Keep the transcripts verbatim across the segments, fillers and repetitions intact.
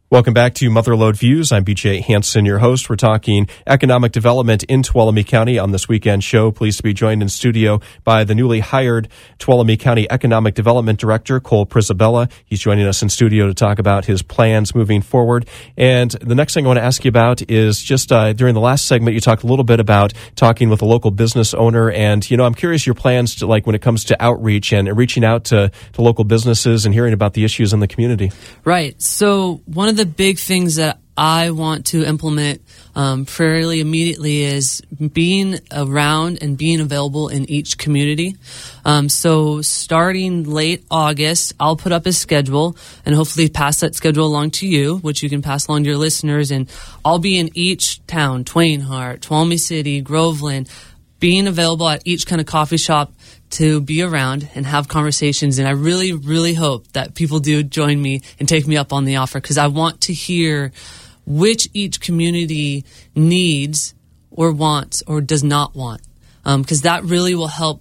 Welcome back to Motherlode Views. I'm B J Hansen, your host. We're talking economic development in Tuolumne County on this weekend show. Pleased to be joined in studio by the newly hired Tuolumne County Economic Development Director, Cole Prisabella. He's joining us in studio to talk about his plans moving forward. And the next thing I want to ask you about is just uh, during the last segment, you talked a little bit about talking with a local business owner. And, you know, I'm curious your plans to, like, when it comes to outreach and reaching out to, to local businesses and hearing about the issues in the community. Right. So one of the big things that I want to implement um, fairly immediately is being around and being available in each community. Um, so starting late August, I'll put up a schedule and hopefully pass that schedule along to you, which you can pass along to your listeners. And I'll be in each town, Twain Harte, Tuolumne City, Groveland, being available at each kind of coffee shop to be around and have conversations. And I really, really hope that people do join me and take me up on the offer, because I want to hear which each community needs or wants or does not want, because um, that really will help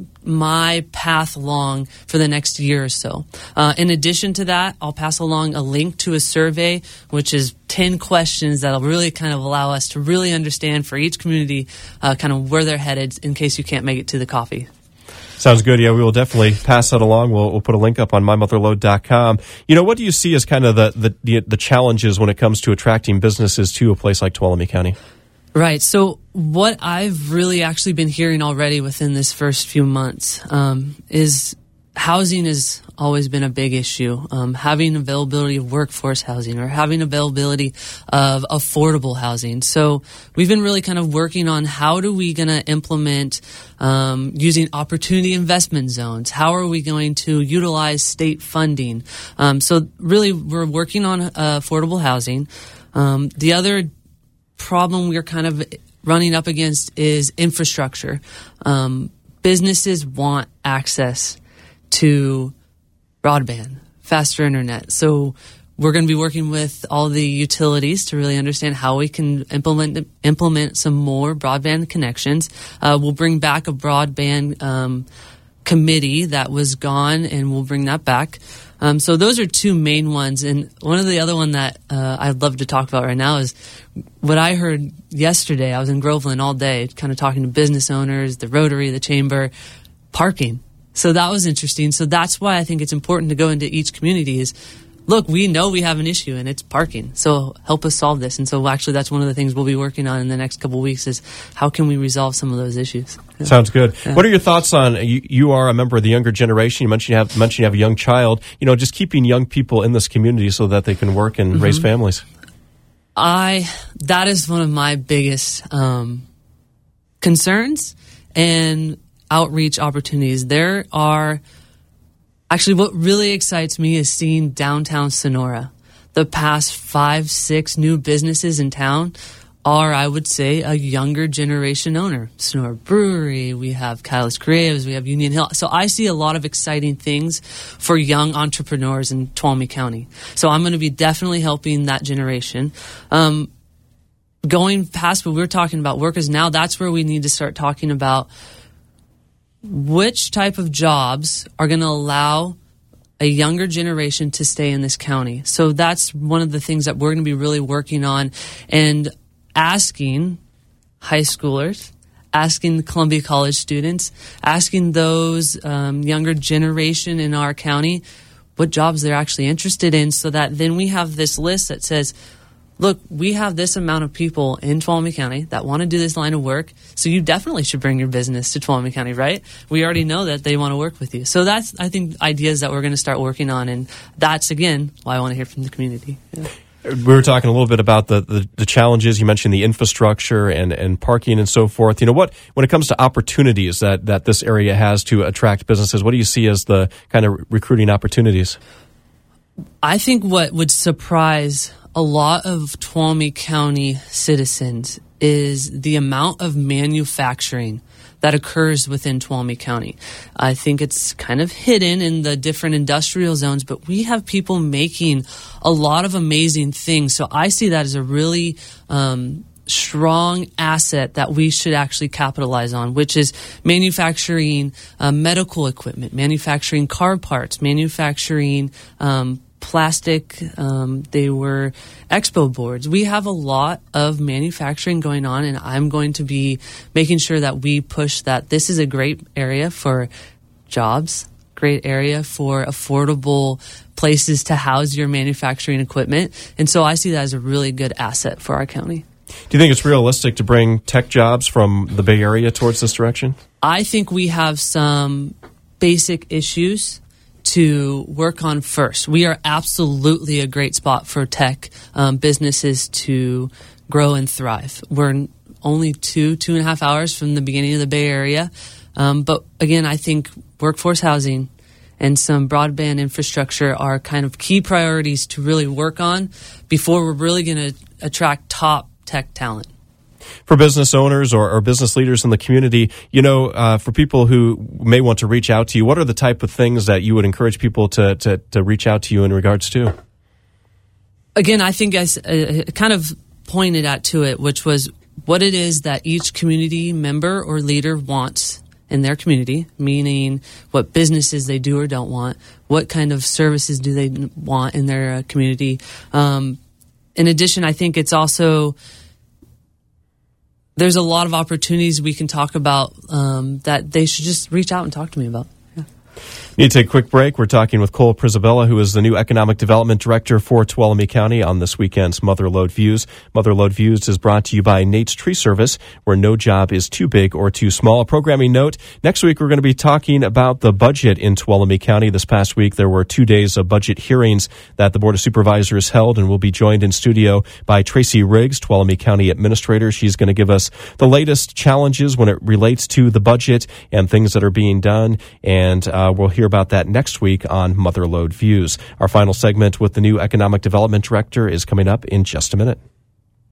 my path along for the next year or so. Uh, in addition to that, I'll pass along a link to a survey, which is ten questions that'll really kind of allow us to really understand for each community uh, kind of where they're headed in case you can't make it to the coffee. Sounds good. Yeah, we will definitely pass that along. We'll, we'll put a link up on my motherlode dot com. You know, what do you see as kind of the, the, the, the challenges when it comes to attracting businesses to a place like Tuolumne County? Right. So what I've really actually been hearing already within this first few months um, is housing has always been a big issue. Um, having availability of workforce housing or having availability of affordable housing. So we've been really kind of working on how do we going to implement um, using opportunity investment zones? How are we going to utilize state funding? Um, so really we're working on uh, affordable housing. Um, the other problem we're kind of running up against is infrastructure. Um, businesses want access to broadband, faster internet. So we're going to be working with all the utilities to really understand how we can implement implement some more broadband connections. Uh, we'll bring back a broadband um, committee that was gone, and we'll bring that back. Um, so those are two main ones. And one of the other one that uh, I'd love to talk about right now is what I heard yesterday. I was in Groveland all day kind of talking to business owners, the Rotary, the Chamber, parking. So that was interesting. So that's why I think it's important to go into each community is, look, we know we have an issue and it's parking. So help us solve this. And so actually that's one of the things we'll be working on in the next couple of weeks is how can we resolve some of those issues. Yeah. Sounds good. Yeah. What are your thoughts on, you, you are a member of the younger generation. You mentioned you have, mentioned you have a young child, you know, just keeping young people in this community so that they can work and mm-hmm. raise families. I, that is one of my biggest um, concerns and outreach opportunities. There are actually what really excites me is seeing downtown Sonora. The past five, six new businesses in town are, I would say, a younger generation owner. Sonora Brewery, we have Kyle's Creatives, we have Union Hill. So I see a lot of exciting things for young entrepreneurs in Tuolumne County. So I'm going to be definitely helping that generation. Um, going past what we were talking about, workers now, that's where we need to start talking about which type of jobs are going to allow a younger generation to stay in this county. So that's one of the things that we're going to be really working on and asking high schoolers, asking the Columbia College students, asking those um, younger generation in our county what jobs they're actually interested in, so that then we have this list that says, look, we have this amount of people in Tuolumne County that want to do this line of work, so you definitely should bring your business to Tuolumne County, right? We already know that they want to work with you. So that's, I think, ideas that we're going to start working on, and that's, again, why I want to hear from the community. Yeah. We were talking a little bit about the, the, the challenges. You mentioned the infrastructure and, and parking and so forth. You know, what when it comes to opportunities that, that this area has to attract businesses, what do you see as the kind of recruiting opportunities? I think what would surprise a lot of Tuolumne County citizens is the amount of manufacturing that occurs within Tuolumne County. I think it's kind of hidden in the different industrial zones, but we have people making a lot of amazing things. So I see that as a really um, strong asset that we should actually capitalize on, which is manufacturing uh, medical equipment, manufacturing car parts, manufacturing um plastic, um, they were expo boards. We have a lot of manufacturing going on, and I'm going to be making sure that we push that. This is a great area for jobs, great area for affordable places to house your manufacturing equipment. And so I see that as a really good asset for our county. Do you think it's realistic to bring tech jobs from the Bay Area towards this direction? I think we have some basic issues to work on first. We are absolutely a great spot for tech um, businesses to grow and thrive. We're only two, two and a half hours from the beginning of the Bay Area. Um, but again, I think workforce housing and some broadband infrastructure are kind of key priorities to really work on before we're really going to attract top tech talent. For business owners or, or business leaders in the community, you know, uh, for people who may want to reach out to you, what are the type of things that you would encourage people to, to, to reach out to you in regards to? Again, I think I uh, kind of pointed at to it, which was what it is that each community member or leader wants in their community, meaning what businesses they do or don't want, what kind of services do they want in their uh, community. Um, in addition, I think it's also there's a lot of opportunities we can talk about um, that they should just reach out and talk to me about. Yeah. Need to take a quick break. We're talking with Cole Prisabella, who is the new Economic Development Director for Tuolumne County on this weekend's Mother Lode Views. Mother Lode Views is brought to you by Nate's Tree Service, where no job is too big or too small. A programming note, next week we're going to be talking about the budget in Tuolumne County. This past week there were two days of budget hearings that the Board of Supervisors held, and we'll be joined in studio by Tracy Riggs, Tuolumne County Administrator. She's going to give us the latest challenges when it relates to the budget and things that are being done, and uh, we'll hear about that next week on Mother Lode Views. Our final segment with the new Economic Development Director is coming up in just a minute.